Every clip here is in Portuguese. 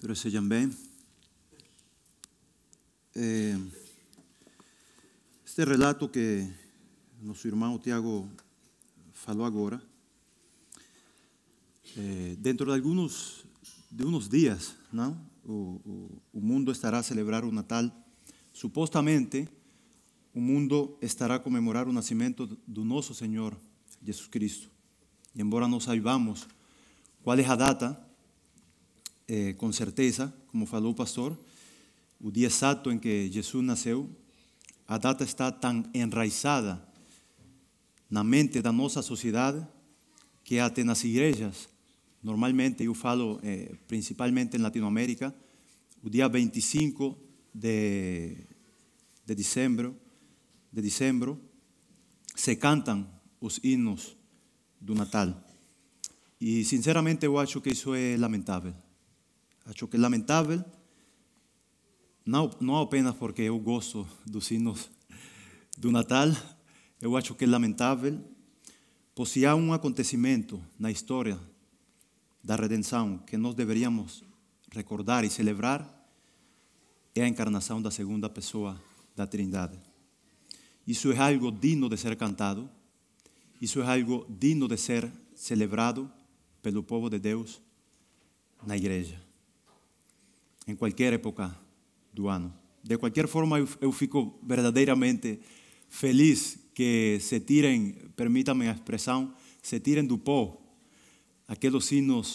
Espero que sejam bem. Este relato que nosso irmão Tiago falou agora, dentro de uns dias, não? O mundo estará a celebrar o Natal. Supostamente, o mundo estará a comemorar o nascimento do nosso Senhor Jesus Cristo. E embora não saibamos qual é a data, com certeza, como falou o pastor, o dia exato em que Jesus nasceu, a data está tão enraizada na mente da nossa sociedade que até nas igrejas, normalmente, eu falo principalmente em Latinoamérica, o dia 25 de dezembro, se cantam os hinos do Natal. E, sinceramente, eu acho que isso é lamentável. Acho que é lamentável, não apenas porque eu gosto dos hinos do Natal, eu acho que é lamentável, pois se há um acontecimento na história da redenção que nós deveríamos recordar e celebrar, é a encarnação da segunda pessoa da Trindade. Isso é algo digno de ser cantado, isso é algo digno de ser celebrado pelo povo de Deus na igreja, em qualquer época do ano. De qualquer forma, eu fico verdadeiramente feliz que se tirem, permitam-me a expressão, se tirem do pó aqueles hinos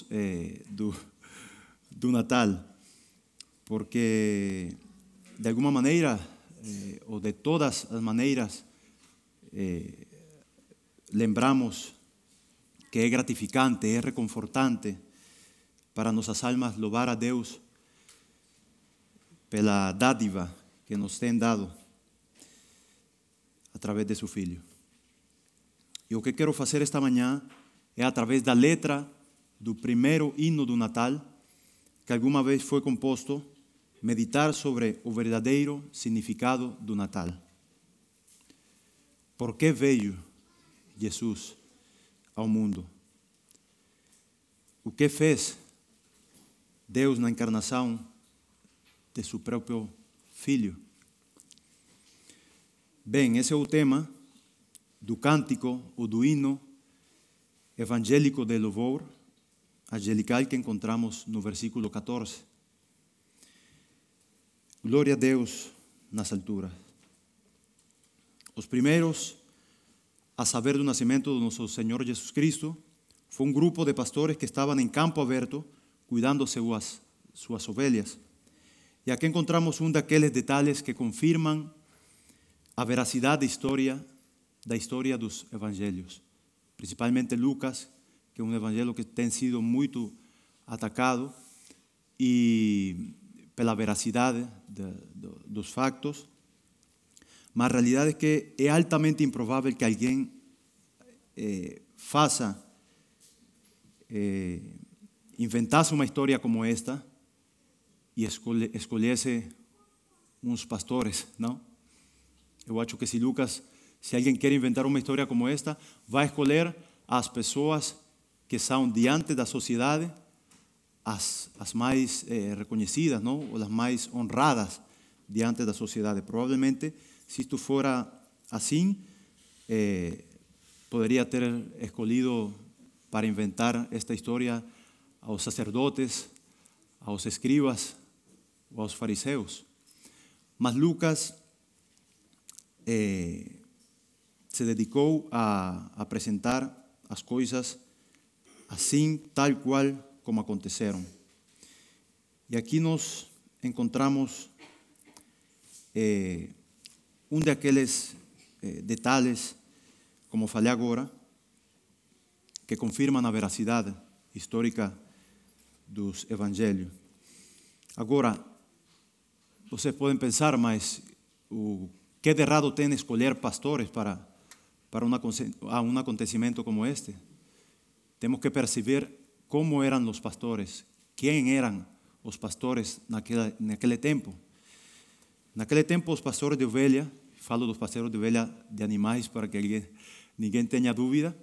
do Natal, porque de alguma maneira, ou de todas as maneiras, lembramos que é gratificante, é reconfortante para nossas almas louvar a Deus pela dádiva que nos tem dado através de seu Filho. E o que quero fazer esta manhã é, através da letra do primeiro hino do Natal, que alguma vez foi composto, meditar sobre o verdadeiro significado do Natal. Por que veio Jesus ao mundo? O que fez Deus na encarnação de seu próprio Filho? Bem, esse é o tema do cântico ou do hino evangélico de louvor angelical que encontramos no versículo 14. Glória a Deus nas alturas. Os primeiros a saber do nascimento do nosso Senhor Jesus Cristo foi um grupo de pastores que estavam em campo aberto cuidando suas ovelhas. E aqui encontramos um daqueles detalhes que confirmam a veracidade da história dos evangelhos, principalmente Lucas, que é um evangelho que tem sido muito atacado e pela veracidade dos factos, mas a realidade é que é altamente improvável que alguém inventasse uma história como esta e escolhesse uns pastores, não? Eu acho que se alguém quer inventar uma história como esta, vai escolher as pessoas que são diante da sociedade as mais reconhecidas, não? Ou as mais honradas diante da sociedade. Provavelmente, se isto fora assim, poderia ter escolhido para inventar esta história aos sacerdotes, aos escribas ou aos fariseus. Mas Lucas se dedicou a apresentar as coisas assim, tal qual como aconteceram. E aqui nós encontramos um daqueles detalhes, como falei agora, que confirmam a veracidade histórica dos evangelhos. Agora, vocês podem pensar, mas o que de errado tem escolher pastores para um acontecimento como este? Temos que perceber como eram os pastores, quem eram os pastores naquele tempo. Naquele tempo, os pastores de ovelha, falo dos pastores de ovelha de animais para que ninguém tenha dúvida,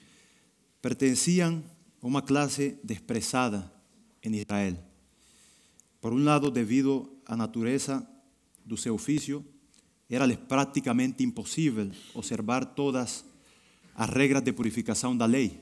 pertenciam a uma classe desprezada em Israel. Por um lado, devido à natureza do seu ofício, era-lhes praticamente impossível observar todas as regras de purificação da lei.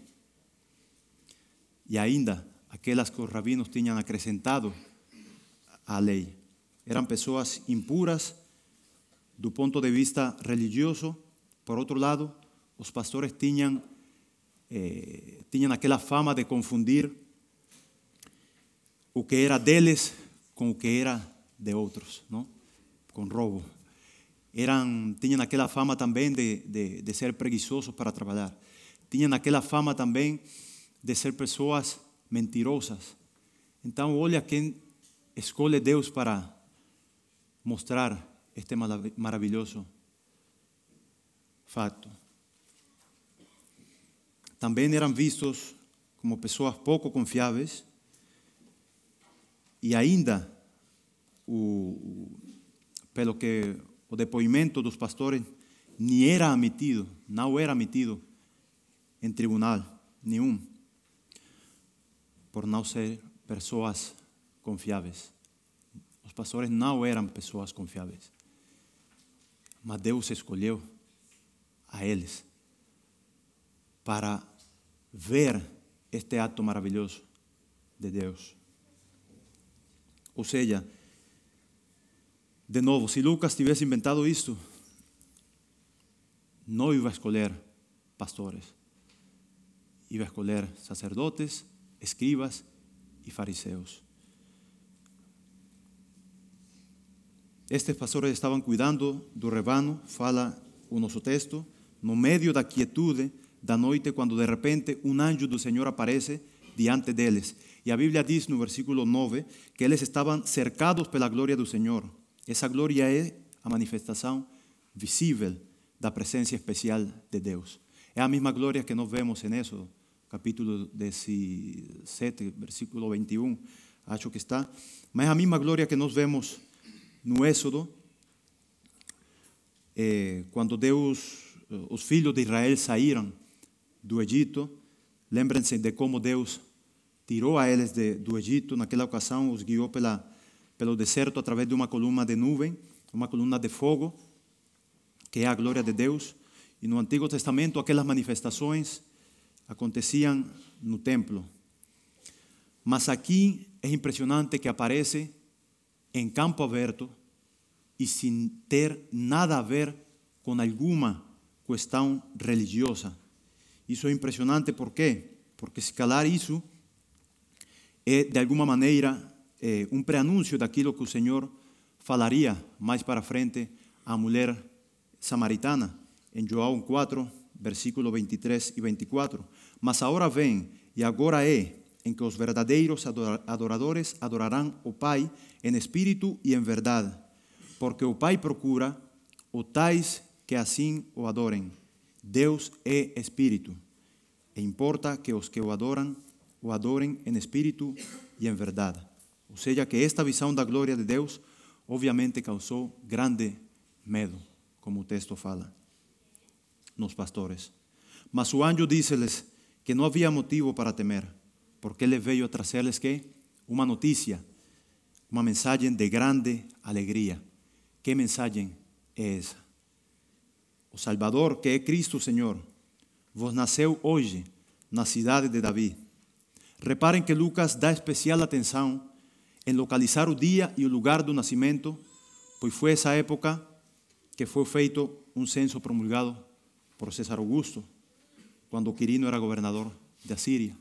E ainda, aquelas que os rabinos tinham acrescentado à lei. Eram pessoas impuras do ponto de vista religioso. Por outro lado, os pastores tinham aquela fama de confundir o que era deles com o que era de outros, não? Com roubo. Tinham aquela fama também de ser preguiçosos para trabalhar. Tinham aquela fama também de ser pessoas mentirosas. Então, olha quem escolhe Deus para mostrar este maravilhoso fato. Também eram vistos como pessoas pouco confiáveis e ainda, pelo que o depoimento dos pastores não era admitido em tribunal nenhum, por não ser pessoas confiáveis. Os pastores não eram pessoas confiáveis, mas Deus escolheu a eles para ver este ato maravilhoso de Deus. Ou seja, de novo, se Lucas tivesse inventado isto, não ia escolher pastores, ia escolher sacerdotes, escribas e fariseus. Estes pastores estavam cuidando do rebanho, fala o nosso texto, no meio da quietude da noite, quando de repente anjo do Senhor aparece diante deles. E a Bíblia diz no versículo 9 que eles estavam cercados pela glória do Senhor. Essa glória é a manifestação visível da presença especial de Deus. É a mesma glória que nós vemos em Êxodo, capítulo 17, versículo 21, acho que está. Mas é a mesma glória que nós vemos no Êxodo, quando os filhos de Israel saíram do Egito. Lembrem-se de como Deus tirou a eles do Egito. Naquela ocasião, os guiou pelo deserto através de uma coluna de nuvem, uma coluna de fogo, que é a glória de Deus. E no Antigo Testamento, aquelas manifestações aconteciam no templo. Mas aqui é impressionante que aparece em campo aberto e sem ter nada a ver com alguma questão religiosa. Isso é impressionante, por quê? Porque se calar isso é, de alguma maneira, um preanúncio daquilo que o Senhor falaria mais para frente à mulher samaritana, em João 4, versículos 23 e 24. Mas a hora vem, e agora é, em que os verdadeiros adoradores adorarão o Pai em espírito e em verdade, porque o Pai procura os tais que assim o adorem. Deus é espírito, e importa que os que o adorem em espírito e em verdade. Ou seja, que esta visão da glória de Deus obviamente causou grande medo, como o texto fala, nos pastores. Mas o anjo disse-lhes que não havia motivo para temer, porque ele veio a trazer-lhes que uma notícia, uma mensagem de grande alegria. Que mensagem é essa? O Salvador, que é Cristo Senhor, vos nasceu hoje na cidade de Davi. Reparem que Lucas dá especial atenção em localizar o dia e o lugar do nascimento, pois foi essa época que foi feito um censo promulgado por César Augusto, quando Quirino era governador da Síria.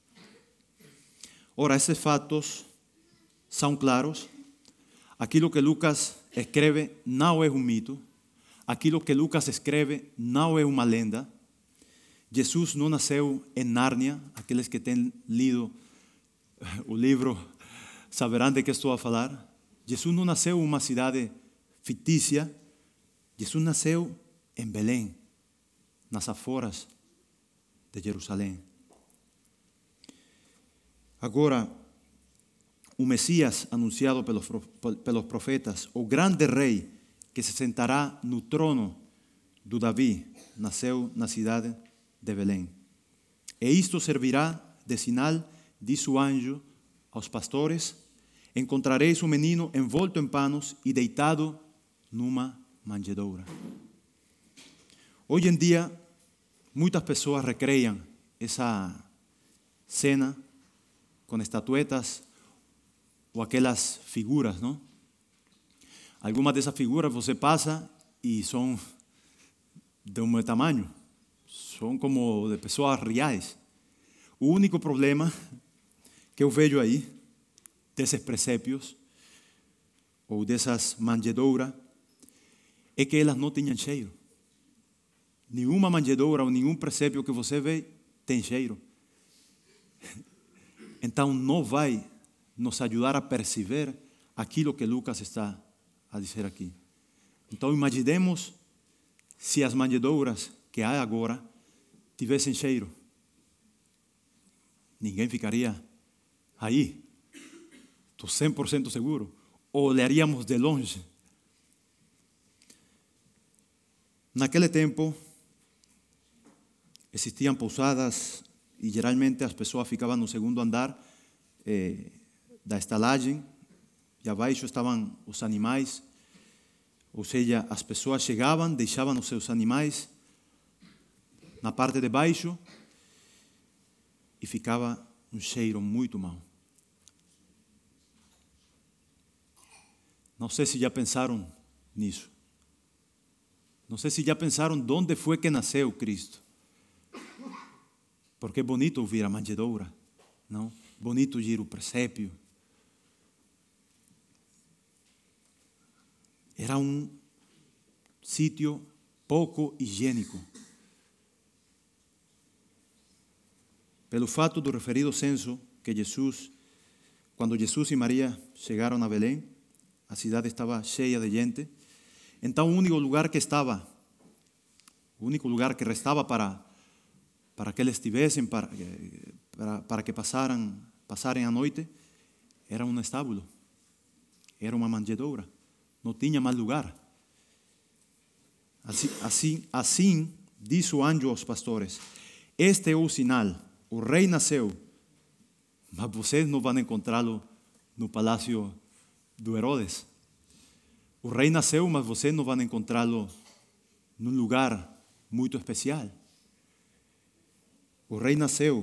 Ora, esses fatos são claros. Aquilo que Lucas escreve não é um mito. Aquilo que Lucas escreve não é uma lenda. Jesus não nasceu em Nárnia. Aqueles que têm lido o livro saberão de que estou a falar. Jesus não nasceu em uma cidade fictícia. Jesus nasceu em Belém, nas aforas de Jerusalém. Agora, o Messias anunciado pelos profetas, o grande rei que se sentará no trono do Davi, nasceu na cidade de Belém. E isto servirá de sinal, diz o anjo aos pastores, encontrareis um menino envolto em panos e deitado numa manjedoura. Hoje em dia, muitas pessoas recreiam essa cena com estatuetas ou aquelas figuras, não? Algumas dessas figuras você passa e são de um meu tamanho, são como de pessoas reais. O único problema que eu vejo aí, desses presépios, ou dessas manjedouras, é que elas não tinham cheiro. Nenhuma manjedoura ou nenhum presépio que você vê tem cheiro. Então não vai nos ajudar a perceber aquilo que Lucas está a dizer aqui. Então imaginemos se as manjedouras que há agora tivessem cheiro. Ninguém ficaria aí. Estou 100% seguro. Ou olharíamos de longe. Naquele tempo, existiam pousadas e geralmente as pessoas ficavam no segundo andar da estalagem e abaixo estavam os animais. Ou seja, as pessoas chegavam, deixavam os seus animais na parte de baixo e ficava um cheiro muito mau. Não sei se já pensaram nisso. Não sei se já pensaram de onde foi que nasceu Cristo. Porque é bonito ouvir a manjedoura, não? Bonito ouvir o presépio. Era um sítio pouco higiênico. Pelo fato do referido censo que quando Jesus e Maria chegaram a Belém, a cidade estava cheia de gente. Então o único lugar que restava para que eles estivessem, para que passarem a noite, era um estábulo, era uma manjedoura. Não tinha mais lugar. Assim diz o anjo aos pastores: este é o sinal, o rei nasceu, mas vocês não vão encontrá-lo no palácio do Herodes. O rei nasceu, mas vocês não vão encontrá-lo num lugar muito especial. O rei nasceu,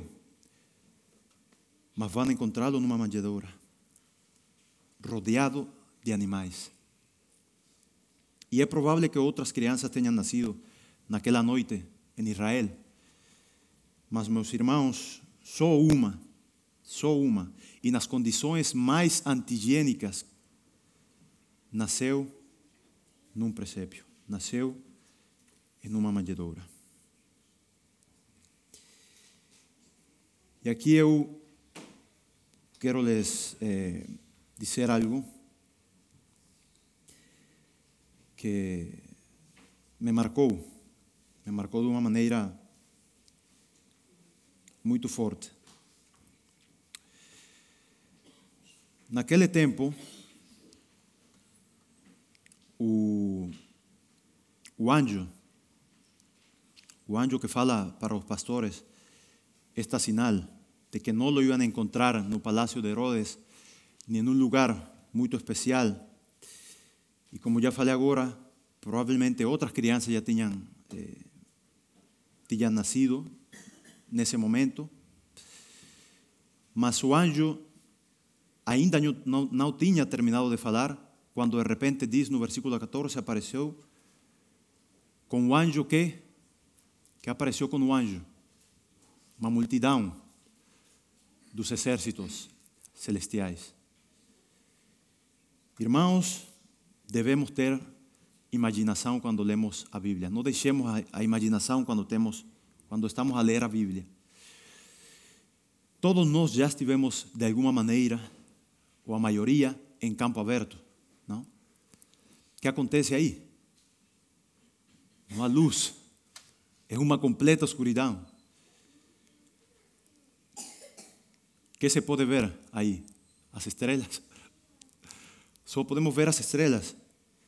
mas vão encontrá-lo numa manjedoura, rodeado de animais. E é provável que outras crianças tenham nascido naquela noite em Israel. Mas, meus irmãos, só uma, e nas condições mais anti-higiênicas, nasceu num presépio, nasceu em uma manjedoura. E aqui eu quero lhes dizer algo que me marcou de uma maneira muito forte. Naquele tempo, o anjo que fala para os pastores esta sinal de que não o iam encontrar no palácio de Herodes, nem em um lugar muito especial. E como já falei agora, provavelmente outras crianças já tinham nascido nesse momento. Mas o anjo ainda não tinha terminado de falar, quando de repente diz no versículo 14, apareceu com o anjo que apareceu com o anjo? Uma multidão dos exércitos celestiais. Irmãos, devemos ter imaginação quando lemos a Bíblia. Não deixemos a imaginação quando estamos a ler a Bíblia. Todos nós já estivemos, de alguma maneira, ou a maioria, em campo aberto, não? O que acontece aí? Não há luz. É uma completa escuridão. O que se pode ver aí? As estrelas. Só podemos ver as estrelas.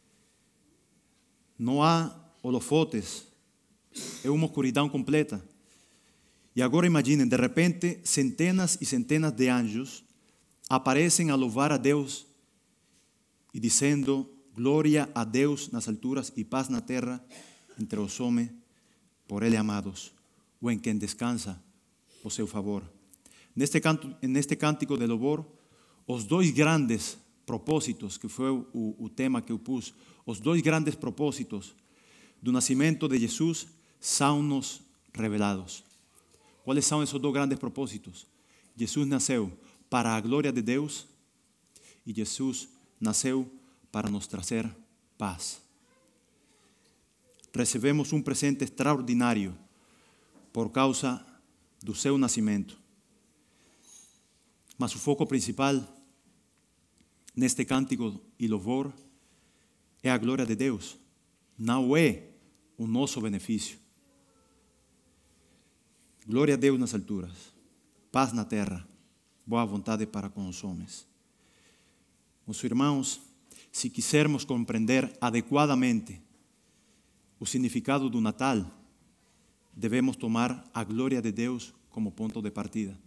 Não há holofotes. É uma escuridão completa. E agora imaginem, de repente, centenas e centenas de anjos aparecem a louvar a Deus e dizendo: glória a Deus nas alturas e paz na terra entre os homens por Ele amados, ou em quem descansa o seu favor. Neste cântico de louvor, os dois grandes propósitos, que foi o tema que eu pus, os dois grandes propósitos do nascimento de Jesus são-nos revelados. Quais são esses dois grandes propósitos? Jesus nasceu para a glória de Deus e Jesus nasceu para nos trazer paz. Recebemos um presente extraordinário por causa do seu nascimento. Mas o foco principal neste cântico e louvor é a glória de Deus, não é o nosso benefício. Glória a Deus nas alturas, paz na terra, boa vontade para com os homens. Meus irmãos, se quisermos compreender adequadamente o significado do Natal, devemos tomar a glória de Deus como ponto de partida.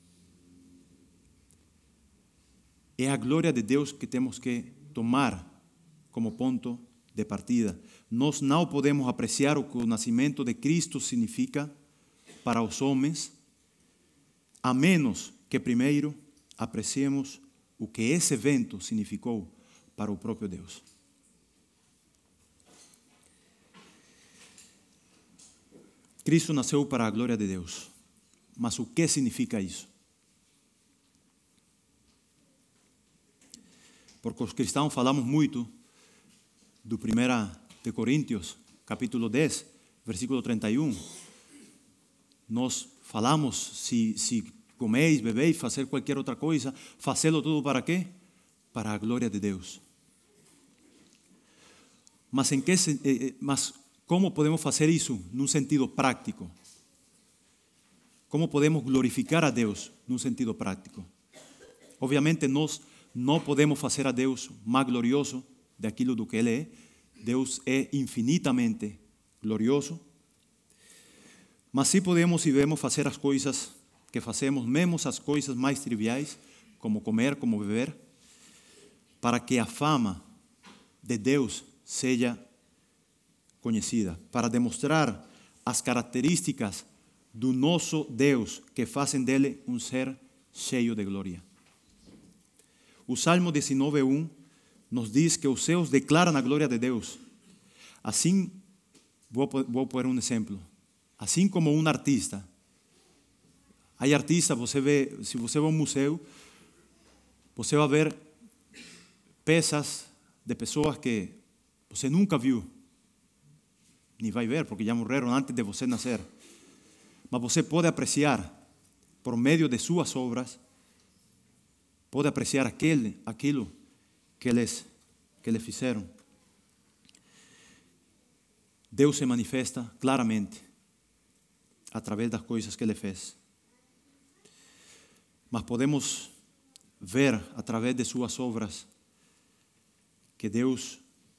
É a glória de Deus que temos que tomar como ponto de partida. Nós não podemos apreciar o que o nascimento de Cristo significa para os homens, a menos que primeiro apreciemos o que esse evento significou para o próprio Deus. Cristo nasceu para a glória de Deus, mas o que significa isso? Porque os cristãos falamos muito do 1 de Coríntios, capítulo 10, versículo 31. Nós falamos, se comeis, bebeis, fazer qualquer outra coisa, fazê-lo tudo para quê? Para a glória de Deus. Mas como podemos fazer isso num sentido prático? Como podemos glorificar a Deus num sentido prático? Obviamente nós não podemos fazer a Deus mais glorioso daquilo do que Ele é. Deus é infinitamente glorioso. Mas sim podemos e devemos fazer as coisas que fazemos, mesmo as coisas mais triviais, como comer, como beber, para que a fama de Deus seja conhecida, para demonstrar as características do nosso Deus que fazem dele um ser cheio de glória. O Salmo 19:1 nos diz que os céus declaram a glória de Deus. Assim, vou pôr um exemplo. Assim como um artista. Há artistas, se você vê um museu, você vai ver peças de pessoas que você nunca viu, nem vai ver, porque já morreram antes de você nascer. Mas você pode apreciar, por meio de suas obras, pode apreciar aquilo que eles fizeram. Deus se manifesta claramente através das coisas que Ele fez. Mas podemos ver através de suas obras que Deus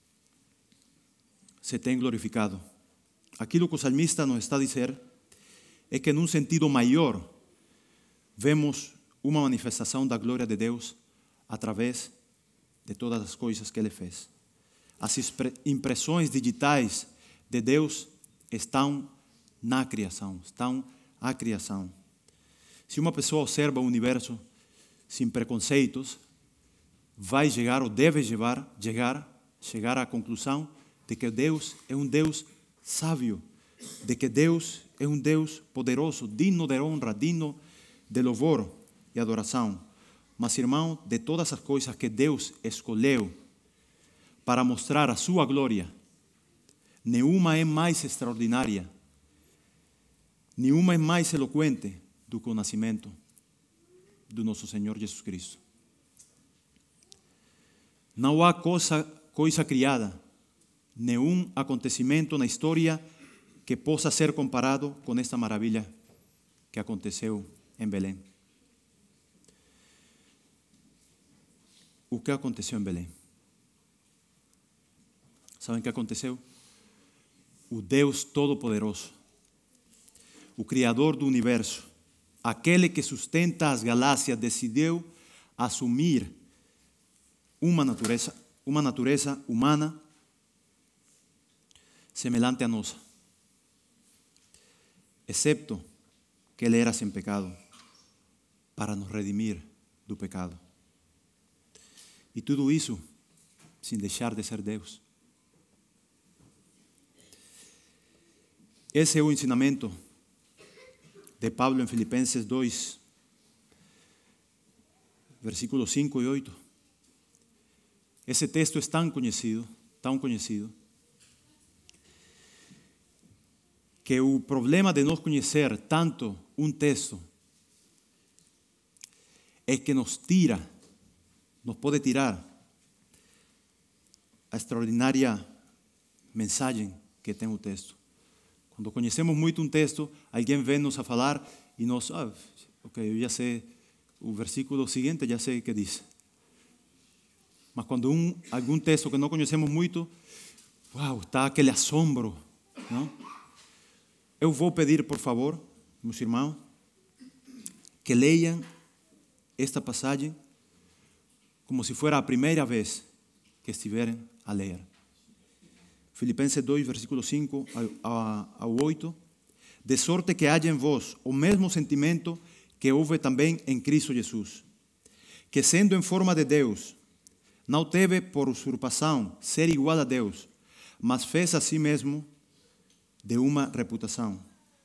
se tem glorificado. Aquilo que o salmista nos está a dizer é que, num sentido maior, vemos uma manifestação da glória de Deus através de todas as coisas que Ele fez. As impressões digitais de Deus estão na criação, estão à criação. Se uma pessoa observa o universo sem preconceitos, vai chegar ou deve chegar à conclusão de que Deus é um Deus sábio, de que Deus é um Deus poderoso, digno de honra, digno de louvor e adoração. Mas, irmão, de todas as coisas que Deus escolheu para mostrar a sua glória, nenhuma é mais extraordinária, nenhuma é mais eloquente do que o nascimento do nosso Senhor Jesus Cristo. Não há coisa criada, nenhum acontecimento na história que possa ser comparado com esta maravilha que aconteceu em Belém. O que aconteceu em Belém? Sabem o que aconteceu? O Deus Todo-Poderoso, o Criador do Universo, aquele que sustenta as galáxias, decidiu assumir uma natureza humana semelhante à nossa, excepto que Ele era sem pecado, para nos redimir do pecado. E tudo isso sem deixar de ser Deus. Esse é o ensinamento de Paulo em Filipenses 2, versículos 5 e 8. Esse texto é tão conhecido, que o problema de nós conhecer tanto um texto é que nos pode tirar a extraordinária mensagem que tem o texto. Quando conhecemos muito um texto, alguém vem nos a falar e nós, ok, eu já sei o versículo seguinte, já sei o que diz. Mas quando algum texto que não conhecemos muito, está aquele assombro, não? Eu vou pedir, por favor, meus irmãos, que leiam esta passagem como se fosse a primeira vez que estiverem a ler. Filipenses 2, versículo 5 ao 8. De sorte que haja em vós o mesmo sentimento que houve também em Cristo Jesus, que sendo em forma de Deus, não teve por usurpação ser igual a Deus, mas fez a si mesmo de uma reputação,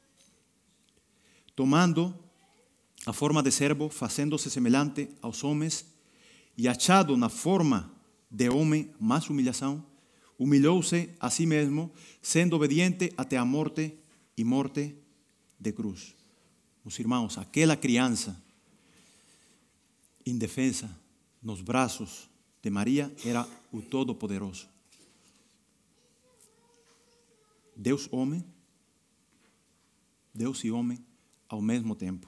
tomando a forma de servo, fazendo-se semelhante aos homens, e achado na forma de homem, mais humilhação, humilhou-se a si mesmo, sendo obediente até a morte e morte de cruz. Meus irmãos, aquela criança indefensa nos braços de Maria era o Todo-Poderoso. Deus e homem ao mesmo tempo.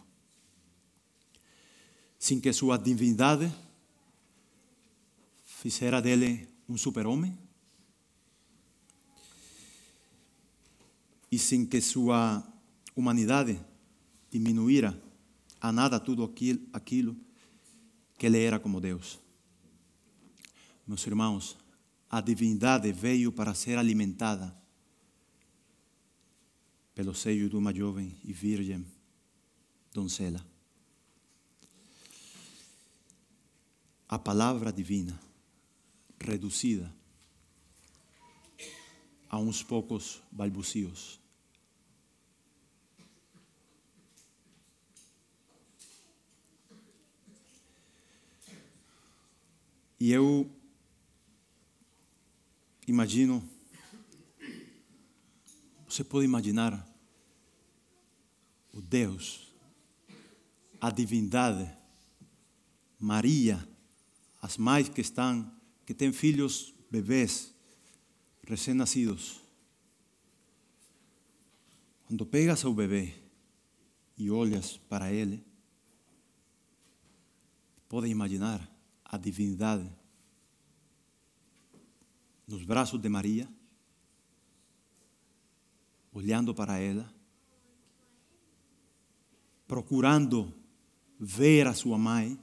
Sem que sua divindade fizera dele um super-homem e sem que sua humanidade diminuíra a nada tudo aquilo que ele era como Deus. Meus irmãos, a divindade veio para ser alimentada pelo seio de uma jovem e virgem doncella. A palavra divina, reduzida a uns poucos balbucios. E eu imagino, você pode imaginar o Deus, a divindade, Maria, as mães que têm filhos, bebês, recém-nascidos. Quando pegas ao bebê e olhas para ele, pode imaginar a divindade nos braços de Maria, olhando para ela, procurando ver a sua mãe.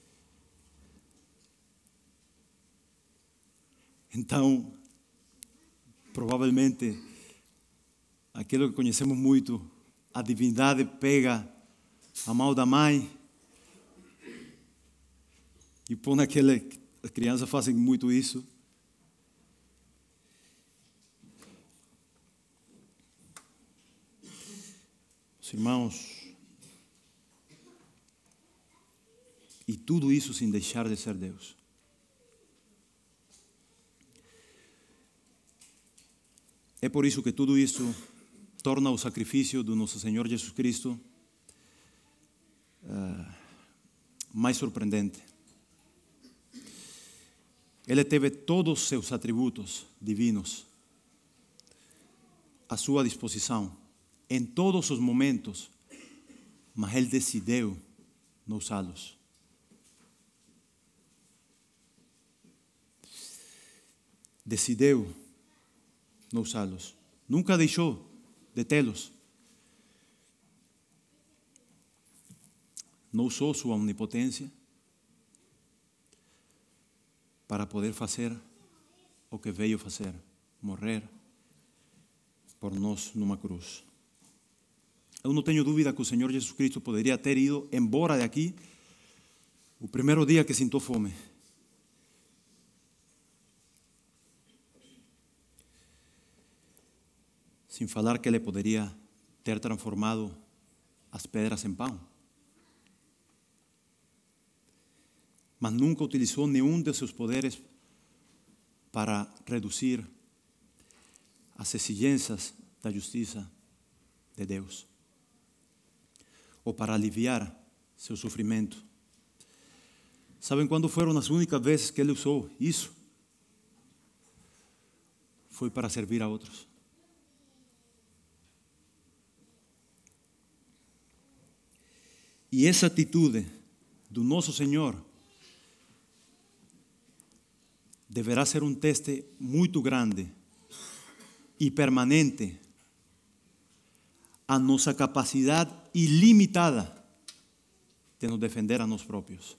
Então, provavelmente, aquilo que conhecemos muito, a divindade pega a mão da mãe e põe as crianças fazem muito isso. Os irmãos, e tudo isso sem deixar de ser Deus. É por isso que tudo isso torna o sacrifício do nosso Senhor Jesus Cristo mais surpreendente. Ele teve todos os seus atributos divinos à sua disposição, em todos os momentos, mas Ele decidiu não usá-los. Decidiu não usá-los. Nunca deixou de tê-los. Não usou sua onipotência, para poder fazer o que veio fazer, morrer por nós numa cruz. Eu não tenho dúvida que o Senhor Jesus Cristo poderia ter ido embora de aqui o primeiro dia que sentiu fome. Sem falar que ele poderia ter transformado as pedras em pão. Mas nunca utilizou nenhum de seus poderes para reduzir as exigências da justiça de Deus, ou para aliviar seu sofrimento. Sabem quando foram as únicas vezes que ele usou isso? Foi para servir a outros. E essa atitude do nosso Senhor deverá ser um teste muito grande e permanente a nossa capacidade ilimitada de nos defender a nós próprios.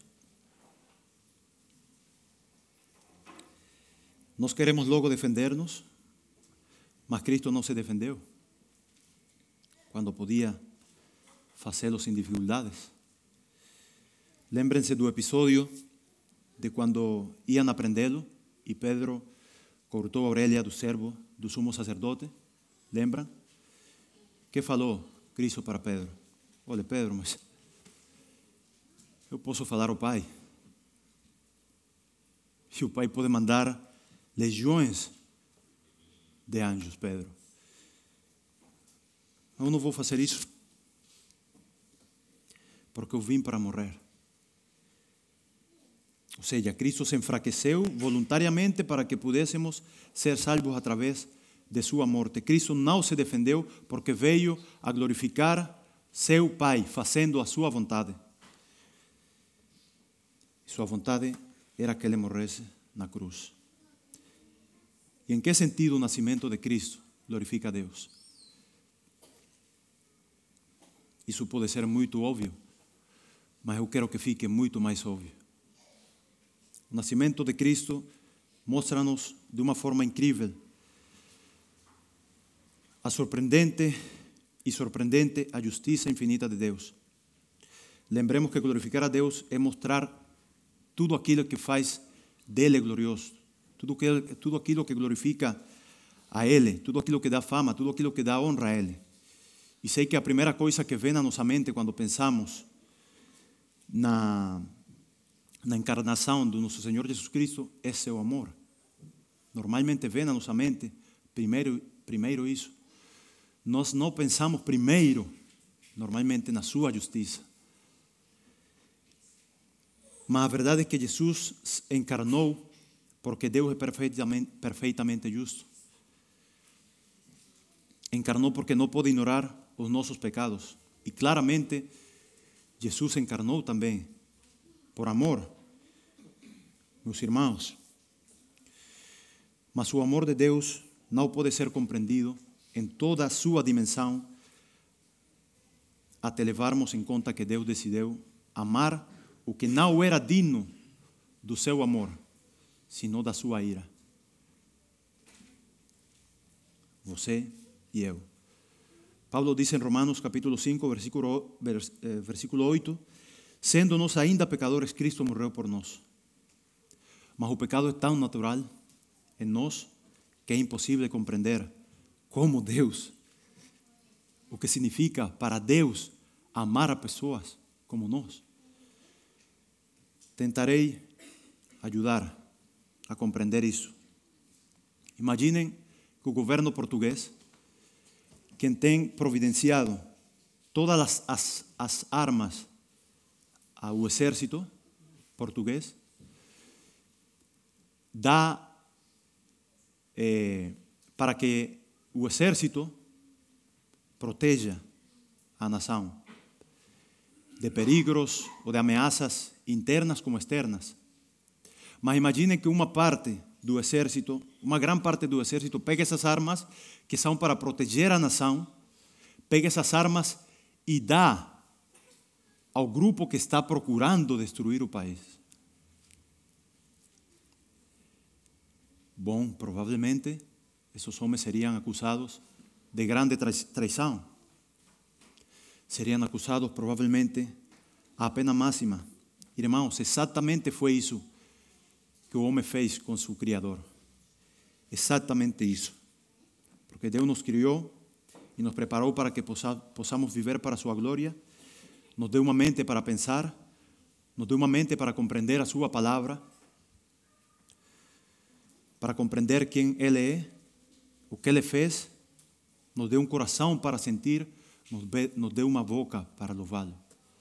Nós queremos logo defender-nos, mas Cristo não se defendeu quando podia fazê-lo sem dificuldades. Lembrem-se do episódio de quando iam aprendê-lo e Pedro cortou a orelha do servo do sumo sacerdote. Lembram? Que falou Cristo para Pedro? Olha, Pedro, mas eu posso falar ao Pai. E o Pai pode mandar legiões de anjos, Pedro. Eu não vou fazer isso, porque eu vim para morrer. Ou seja, Cristo se enfraqueceu voluntariamente para que pudéssemos ser salvos através de sua morte. Cristo não se defendeu porque veio a glorificar seu Pai, fazendo a sua vontade. Sua vontade era que ele morresse na cruz. E em que sentido o nascimento de Cristo glorifica a Deus? Isso pode ser muito óbvio, mas eu quero que fique muito mais óbvio. O nascimento de Cristo mostra-nos de uma forma incrível a surpreendente a justiça infinita de Deus. Lembremos que glorificar a Deus é mostrar tudo aquilo que faz dele glorioso, tudo aquilo que glorifica a Ele, tudo aquilo que dá fama, tudo aquilo que dá honra a Ele. E sei que a primeira coisa que vem na nossa mente quando pensamos na encarnação do nosso Senhor Jesus Cristo é seu amor. Normalmente vem na nossa mente primeiro isso. Nós não pensamos primeiro, normalmente, na sua justiça. Mas a verdade é que Jesus encarnou porque Deus é perfeitamente justo. Encarnou porque não pode ignorar os nossos pecados. E claramente, Jesus encarnou também por amor, meus irmãos. Mas o amor de Deus não pode ser compreendido em toda a sua dimensão até levarmos em conta que Deus decidiu amar o que não era digno do seu amor, sino da sua ira. Você e eu. Paulo diz em Romanos capítulo 5, versículo 8, sendo nós ainda pecadores, Cristo morreu por nós. Mas o pecado é tão natural em nós que é impossível compreender como Deus, o que significa para Deus amar a pessoas como nós. Tentarei ajudar a compreender isso. Imaginem que o governo português, quem tem providenciado todas as armas ao exército português, dá para que o exército proteja a nação de perigos ou de ameaças internas como externas. Mas imaginem que uma parte do exército, uma grande parte do exército, pega essas armas que são para proteger a nação, pega essas armas e dá ao grupo que está procurando destruir o país. bom, provavelmente esses homens seriam acusados de grande traição. Seriam acusados provavelmente a pena máxima. Irmãos, exatamente foi isso que o homem fez com seu Criador. Exatamente isso. Porque Deus nos criou e nos preparou para que possamos viver para sua glória. Nos deu uma mente para pensar, nos deu uma mente para compreender a sua palavra, para compreender quem Ele é, o que Ele fez, nos deu um coração para sentir, nos deu uma boca para louvá-lo.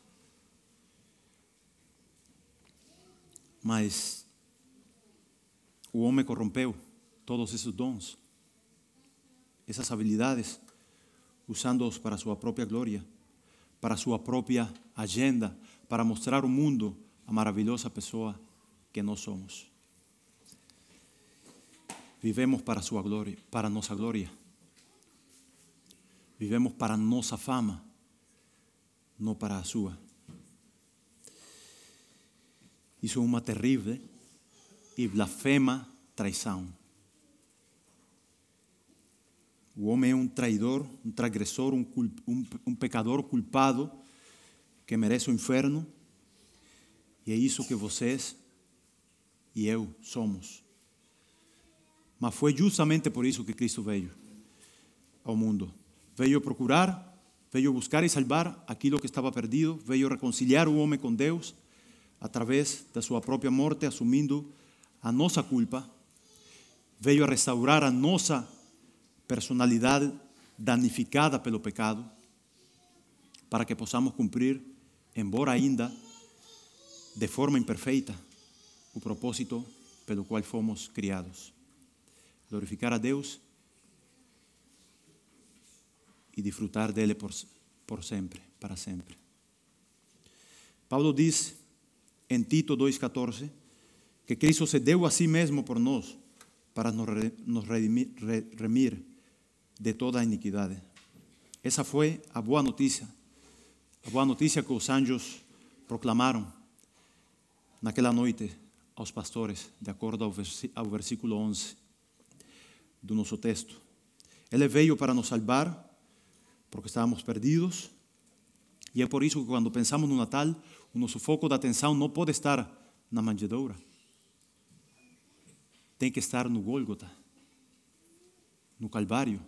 Mas o homem corrompeu todos esses dons, essas habilidades, usando-os para sua própria glória, para sua própria agenda, para mostrar ao mundo a maravilhosa pessoa que nós somos. Vivemos para sua glória, para nossa glória. Vivemos para nossa fama, não para a sua. Isso é uma terrível e blasfema traição. O homem é um traidor, um transgressor, um pecador culpado que merece o inferno. E é isso que vocês e eu somos. Mas foi justamente por isso que Cristo veio ao mundo. Veio procurar, veio buscar e salvar aquilo que estava perdido, veio reconciliar o homem com Deus através da sua própria morte, assumindo a nossa culpa. Veio a restaurar a nossa personalidade danificada pelo pecado, para que possamos cumprir, embora ainda de forma imperfeita, o propósito pelo qual fomos criados. Glorificar a Deus e desfrutar dele por sempre, para sempre. Paulo diz em Tito 2,14 que Cristo se deu a si mesmo por nós para nos remir de toda a iniquidade. Essa foi a boa notícia que os anjos proclamaram naquela noite aos pastores, de acordo ao versículo 11 do nosso texto. Ele veio para nos salvar, porque estávamos perdidos, e é por isso que quando pensamos no Natal, o nosso foco de atenção não pode estar na manjedoura. Tem que estar no Gólgota, no Calvário.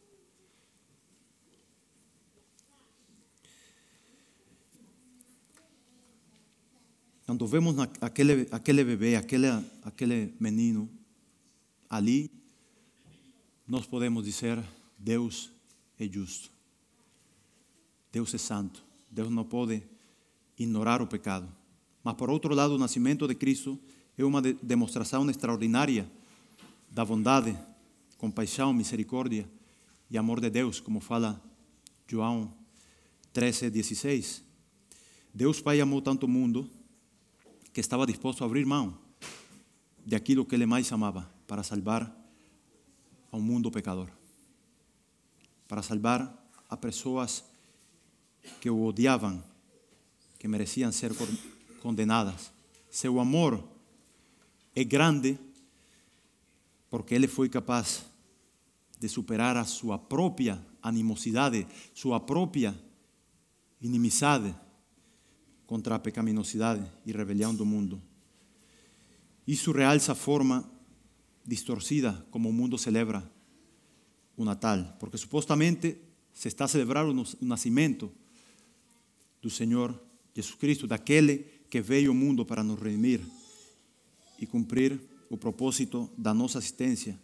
Quando vemos aquele bebê, aquele menino ali, nós podemos dizer: Deus é justo, Deus é santo, Deus não pode ignorar o pecado. Mas, por outro lado, o nascimento de Cristo é uma demonstração extraordinária da bondade, compaixão, misericórdia e amor de Deus, como fala João 13:16. Deus Pai amou tanto o mundo que estava disposto a abrir mão de aquilo que Ele mais amava para salvar ao mundo pecador, para salvar a pessoas que o odiavam, que mereciam ser condenadas. Seu amor é grande porque Ele foi capaz de superar a sua própria animosidade, sua própria inimizade contra a pecaminosidade e rebelião do mundo. Isso realça a forma distorcida como o mundo celebra o Natal, porque supostamente se está celebrando o nascimento do Senhor Jesus Cristo, daquele que veio ao mundo para nos redimir e cumprir o propósito da nossa assistência.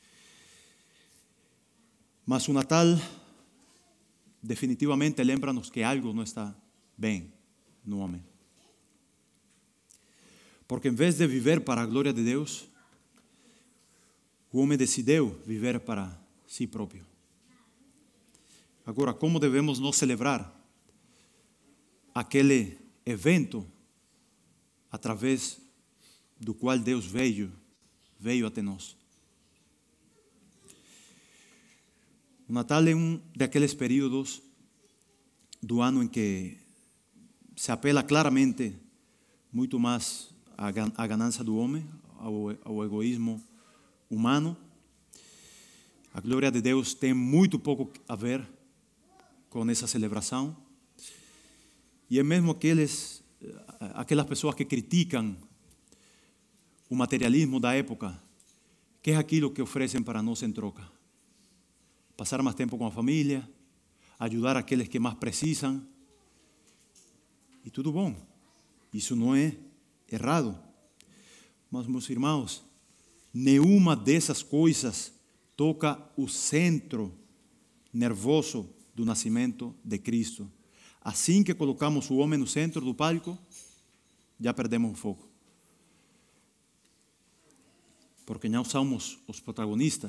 Mas o Natal definitivamente lembra-nos que algo não está bem no homem. Porque em vez de viver para a glória de Deus, o homem decidiu viver para si próprio. Agora, como devemos nós celebrar aquele evento através do qual Deus veio até nós? O Natal é um daqueles períodos do ano em que se apela claramente muito mais à ganância do homem, ao egoísmo humano. A glória de Deus tem muito pouco a ver com essa celebração. E é mesmo aquelas pessoas que criticam o materialismo da época, que é aquilo que oferecem para nós em troca. Passar mais tempo com a família, ajudar aqueles que mais precisam. E tudo bom. Isso não é errado. Mas, meus irmãos, nenhuma dessas coisas toca o centro nervoso do nascimento de Cristo. Assim que colocamos o homem no centro do palco, já perdemos o foco. Porque não somos os protagonistas.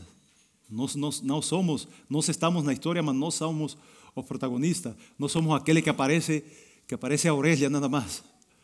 Nós estamos na história, mas não somos os protagonistas. Nós somos aquele que aparece a orelha nada mais.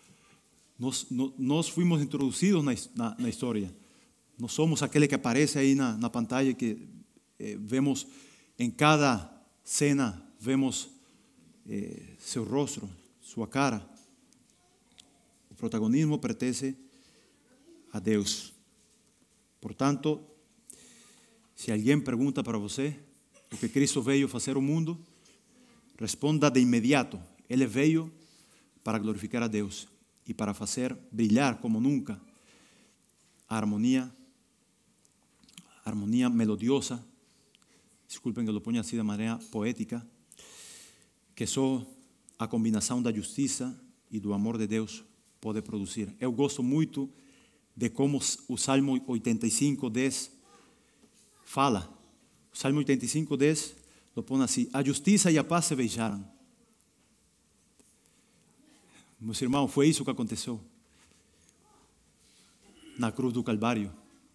Nós fuimos introduzidos na história. Nós somos aquele que aparece aí na pantalla, que vemos em cada cena, vemos seu rosto, sua cara. O protagonismo pertence a Deus. Portanto, se alguém pergunta para você o que Cristo veio fazer ao mundo, responda de imediato: Ele veio para glorificar a Deus e para fazer brilhar como nunca a harmonia melodiosa, desculpem que eu lo ponha assim de maneira poética, que só a combinação da justiça e do amor de Deus pode produzir. Eu gosto muito de como o Salmo 85:10 fala. O Salmo 85:10 lo põe assim: a justiça e a paz se beijaram. Meus irmãos, foi isso que aconteceu na cruz do Calvário.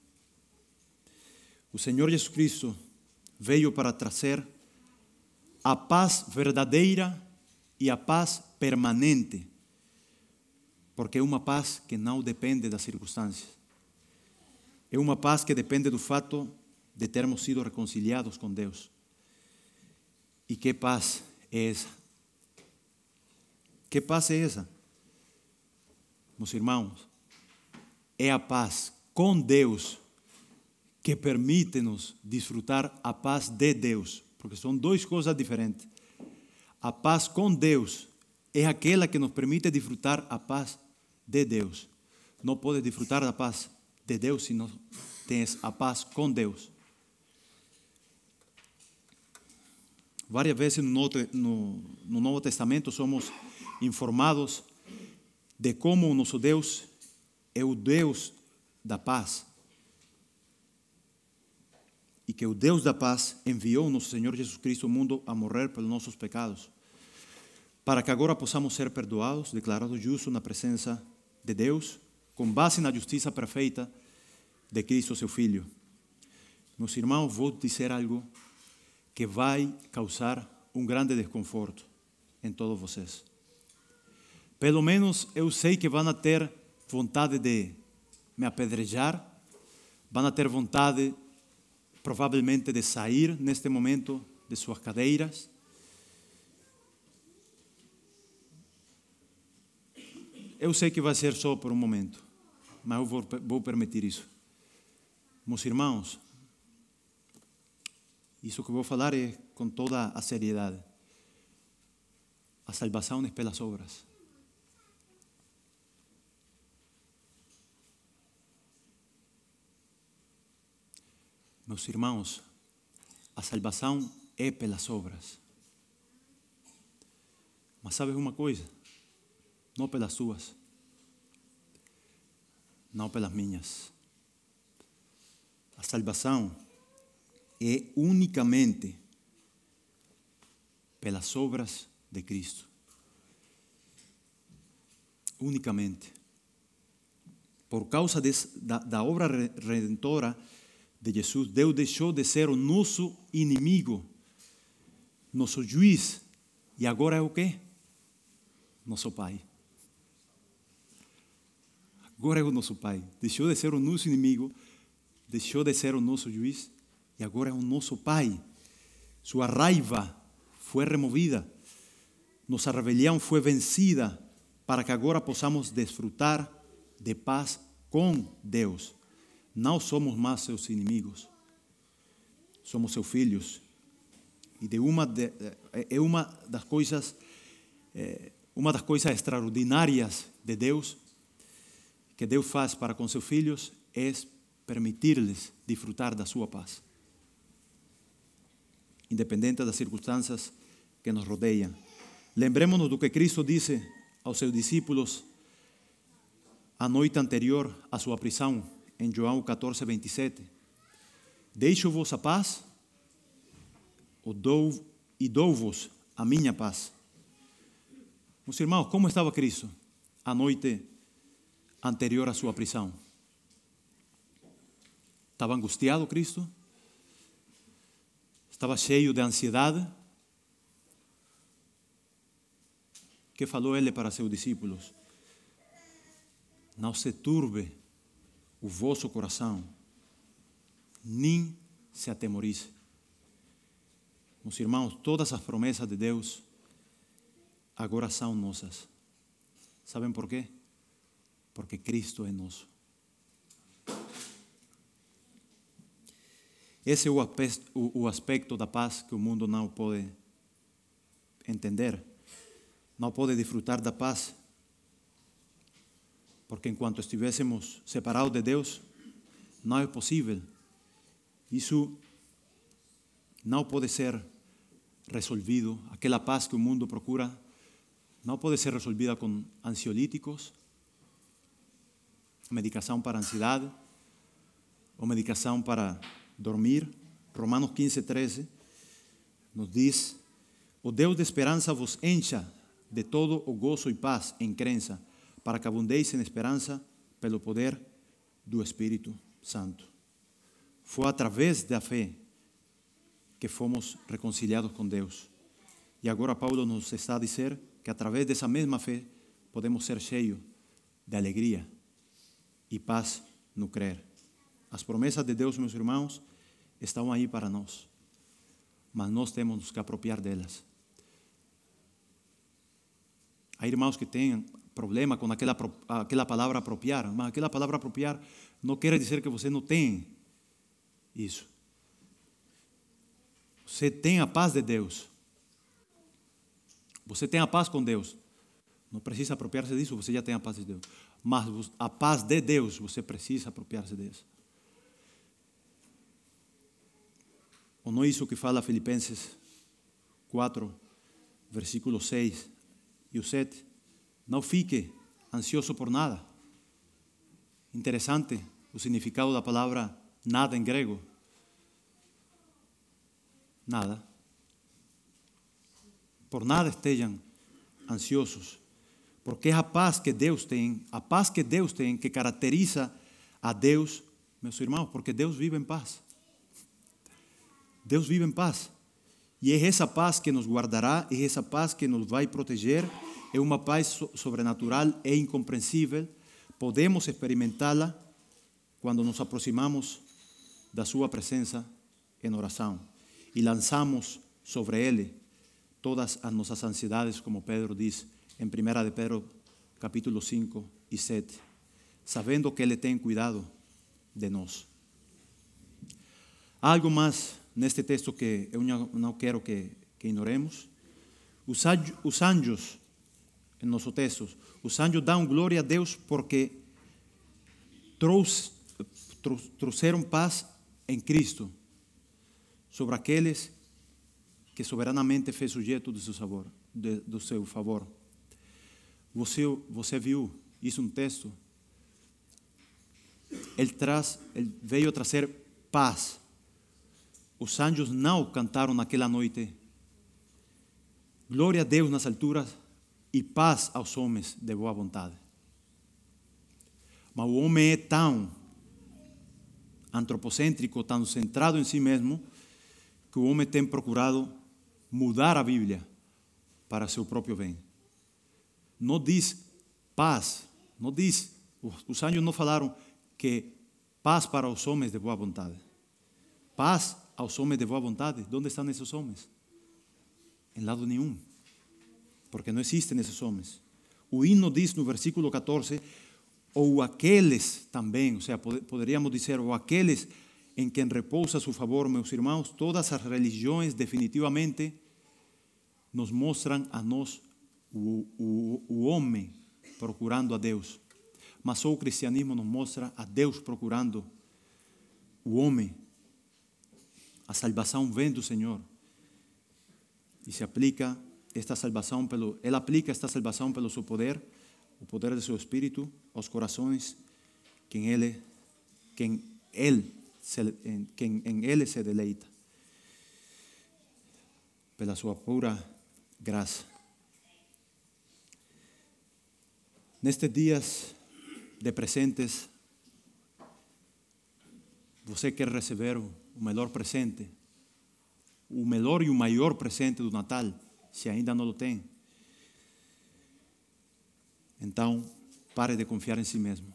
O Senhor Jesus Cristo veio para trazer a paz verdadeira e a paz permanente, porque é uma paz que não depende das circunstâncias. É uma paz que depende do fato de termos sido reconciliados com Deus. E que paz é essa? Que paz é essa? Meus irmãos, é a paz com Deus que permite-nos desfrutar a paz de Deus, porque são duas coisas diferentes. A paz com Deus é aquela que nos permite desfrutar a paz de Deus. Não podes desfrutar da paz de Deus se não tens a paz com Deus. Várias vezes no Novo Testamento somos informados de como o nosso Deus é o Deus da paz. E que o Deus da paz enviou o nosso Senhor Jesus Cristo ao mundo a morrer pelos nossos pecados, para que agora possamos ser perdoados, declarados justos na presença de Deus, com base na justiça perfeita de Cristo, seu Filho. Meus irmãos, vou dizer algo que vai causar um grande desconforto em todos vocês. Pelo menos eu sei que vão ter vontade de me apedrejar, vão ter vontade provavelmente de sair neste momento de suas cadeiras. Eu sei que vai ser só por um momento, mas eu vou permitir isso. Meus irmãos, isso que eu vou falar é com toda a seriedade. A salvação é pelas obras. Meus irmãos, a salvação é pelas obras. Mas sabes uma coisa? Não pelas suas, não pelas minhas. A salvação é unicamente pelas obras de Cristo. Unicamente. Por causa da obra redentora de Jesus, Deus deixou de ser o nosso inimigo, nosso juiz, e agora é o quê? Nosso Pai. Agora é o nosso Pai. Deixou de ser o nosso inimigo, deixou de ser o nosso juiz, e agora é o nosso Pai. Sua raiva foi removida, nossa rebelião foi vencida, para que agora possamos desfrutar de paz com Deus. não somos mais seus inimigos, somos seus filhos. E uma das coisas extraordinárias de Deus, que Deus faz para com seus filhos, é permitir-lhes desfrutar da sua paz, independente das circunstâncias que nos rodeiam. Lembremos-nos do que Cristo disse aos seus discípulos a noite anterior à sua prisão, em João 14, 27. Deixo-vos a paz, e dou-vos a minha paz. Meus irmãos, como estava Cristo a noite anterior à sua prisão? Estava angustiado Cristo? Estava cheio de ansiedade? O que falou ele para seus discípulos? Não se turbe o vosso coração, nem se atemorize. Meus irmãos, todas as promessas de Deus agora são nossas. Sabem por quê? Porque Cristo é nosso. Esse é o aspecto da paz que o mundo não pode entender. Não pode desfrutar da paz. Porque enquanto estivéssemos separados de Deus, não é possível. Isso não pode ser resolvido. Aquela paz que o mundo procura não pode ser resolvida com ansiolíticos, medicação para ansiedade ou medicação para dormir. Romanos 15, 13 nos diz: o Deus de esperança vos encha de todo o gozo e paz em crença, para que abundeis em esperança pelo poder do Espírito Santo. Foi através da fé que fomos reconciliados com Deus. E agora Paulo nos está a dizer que através dessa mesma fé podemos ser cheios de alegria e paz no crer. As promessas de Deus, meus irmãos, estão aí para nós, mas nós temos que apropriar delas. Há irmãos que têm problema com aquela palavra apropriar, mas aquela palavra apropriar não quer dizer que você não tem isso. Você tem a paz de Deus. Você tem a paz com Deus. Não precisa apropriar-se disso, você já tem a paz de Deus. Mas a paz de Deus, você precisa apropriar-se disso. Ou não é isso que fala Filipenses 4, versículos 6 e o 7? Não fique ansioso por nada. Interessante o significado da palavra nada em grego. Nada. Por nada estejam ansiosos, porque é a paz que Deus tem que caracteriza a Deus, meus irmãos, porque Deus vive em paz. Deus vive em paz. E é essa paz que nos guardará, é essa paz que nos vai proteger, é uma paz sobrenatural, é incompreensível. Podemos experimentá-la quando nos aproximamos da sua presença em oração e lançamos sobre Ele todas as nossas ansiedades, como Pedro diz em 1 de Pedro, capítulo 5 e 7, sabendo que Ele tem cuidado de nós. Há algo mais neste texto que eu não quero que ignoremos. Os anjos, em nosso texto, os anjos dão glória a Deus porque trouxeram paz em Cristo sobre aqueles que soberanamente fez sujeito do seu favor. Você viu isso no texto? Ele veio trazer paz. Os anjos não cantaram naquela noite glória a Deus nas alturas e paz aos homens de boa vontade. Mas o homem é tão antropocêntrico, tão centrado em si mesmo, que o homem tem procurado mudar a Bíblia para seu próprio bem. Não diz paz, não diz, os anjos não falaram que paz para os homens de boa vontade. Paz aos homens de boa vontade. Onde estão esses homens? Em lado nenhum, porque não existem esses homens. O hino diz no versículo 14: ou aqueles também, ou seja, poderíamos dizer, ou aqueles em quem repousa su favor, meus irmãos, todas as religiões definitivamente nos mostram a nós o homem procurando a Deus. Mas só o cristianismo nos mostra a Deus procurando o homem. A salvação vem do Senhor. E se aplica esta salvação Ele aplica esta salvação pelo seu poder, o poder de seu Espírito, aos corações que em Ele se deleita, pela sua pura graça. Nestes dias de presentes, você quer receber o melhor presente, o melhor e o maior presente do Natal, se ainda não o tem. Então, pare de confiar em si mesmo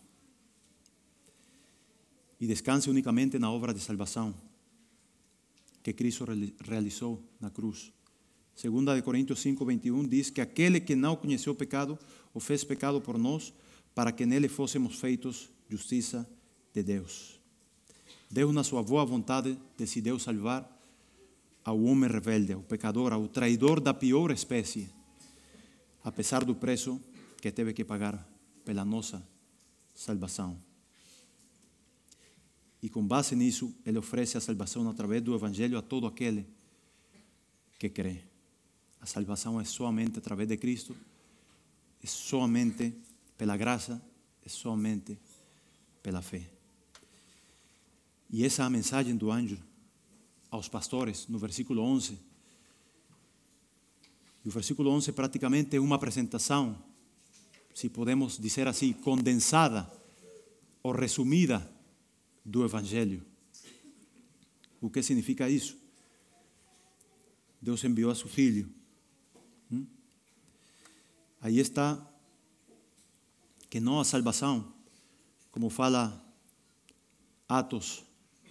e descanse unicamente na obra de salvação que Cristo realizou na cruz. 2 Coríntios 5:21 diz que aquele que não conheceu o pecado, o fez pecado por nós, para que nele fôssemos feitos justiça de Deus. Deus, na sua boa vontade, decidiu salvar ao homem rebelde, ao pecador, ao traidor da pior espécie, apesar do preço que teve que pagar pela nossa salvação. E com base nisso, Ele oferece a salvação através do Evangelho a todo aquele que crê. A salvação é somente através de Cristo, é somente pela graça, é somente pela fé. E essa é a mensagem do anjo aos pastores, no versículo 11. E o versículo 11 praticamente é uma apresentação, se podemos dizer assim, condensada ou resumida do Evangelho. O que significa isso? Deus enviou a seu Filho. Aí está que não a salvação, como fala Atos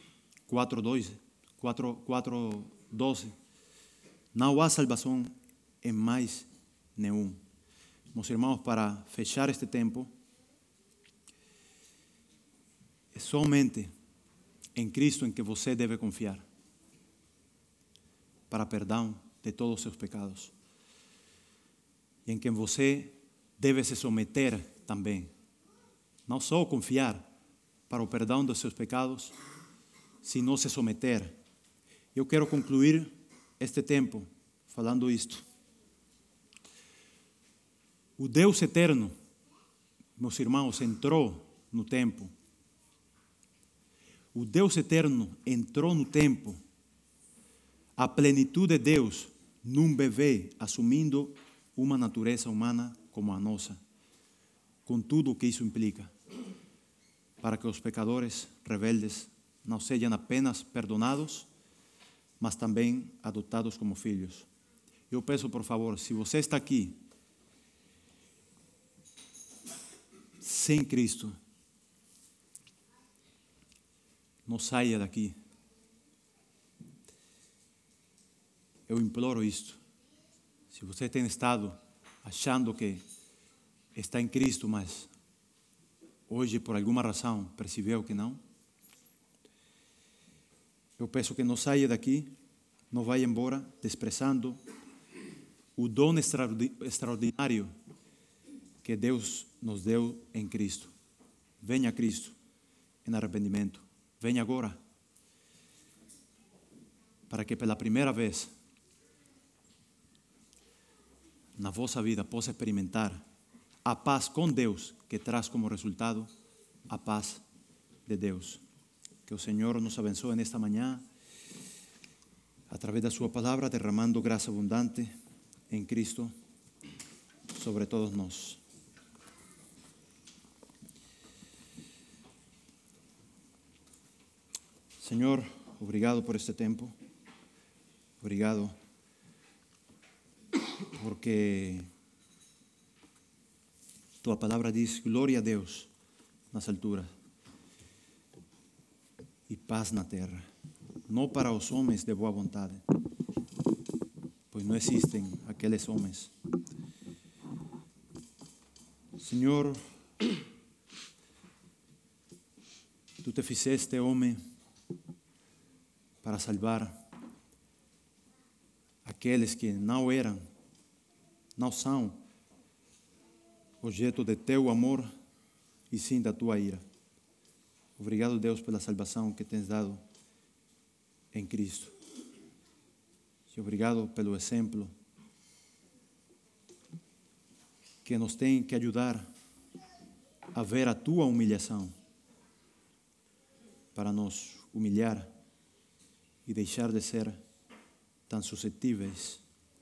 4:12, não há salvação em mais nenhum. Meus irmãos, para fechar este tempo, é somente em Cristo em que você deve confiar para perdão de todos os seus pecados. E em quem você deve se submeter também. Não só confiar para o perdão dos seus pecados, sino se submeter. Eu quero concluir este tempo falando isto. O Deus eterno, meus irmãos, entrou no tempo. O Deus eterno entrou no tempo. A plenitude de Deus num bebê, assumindo uma natureza humana como a nossa, com tudo o que isso implica, para que os pecadores rebeldes não sejam apenas perdonados, mas também adotados como filhos. Eu peço, por favor, se você está aqui sem Cristo, não saia daqui. Eu imploro isto. Se você tem estado achando que está em Cristo, mas hoje, por alguma razão, percebeu que não, eu peço que não saia daqui, não vá embora desprezando o dom extraordinário que Deus nos deu em Cristo. Venha a Cristo em arrependimento. Venha agora, para que pela primeira vez na vossa vida possa experimentar a paz com Deus, que traz como resultado a paz de Deus. Que o Senhor nos abençoe nesta manhã, através da sua palavra, derramando graça abundante em Cristo sobre todos nós. Senhor, obrigado por este tempo. Obrigado porque tua palavra diz glória a Deus nas alturas e paz na terra, não para os homens de boa vontade, pois não existem aqueles homens. Senhor, Tú te fizeste homem para salvar aqueles que não são objeto de teu amor e sim da tua ira. Obrigado, Deus, pela salvação que tens dado em Cristo. E obrigado pelo exemplo que nos tem que ajudar a ver a tua humilhação para nos humilhar e deixar de ser tão suscetíveis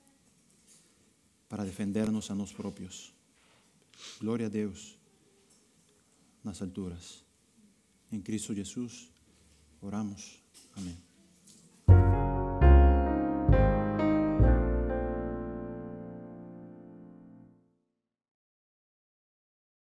para defendernos a nós próprios. Glória a Deus nas alturas. Em Cristo Jesus oramos. Amém.